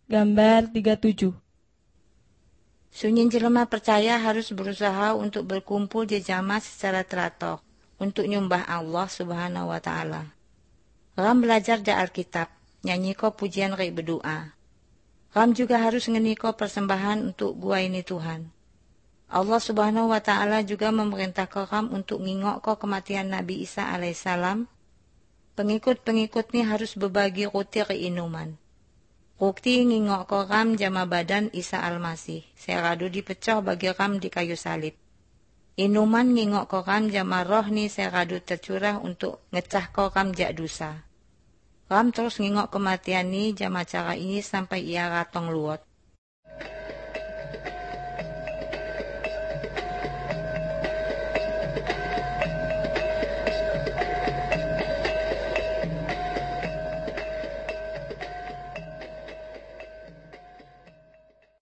Gambar 37. Sunyin jelema percaya harus berusaha untuk berkumpul di jamaah secara teratur untuk nyumbah Allah Subhanahu wa Ta'ala. Ram belajar di Alkitab, nyanyi ko pujian ri berdoa. Ram juga harus ngeni ko persembahan untuk gua ini Tuhan. Allah Subhanahu wa Ta'ala juga memerintah ram untuk ngingok ko kematian Nabi Isa alaihissalam. Pengikut-pengikut ni harus berbagi roti ri inuman. Rukti ngingok ko ram jama badan Isa Al-Masih. Seradu dipecah bagi ram di kayu salib. Inuman ngingok ko ram jama roh ni seradu tercurah untuk ngecah ko ram jak dosa. Ram terus ngingok kematian ni jama cara ini sampai ia ratong luot.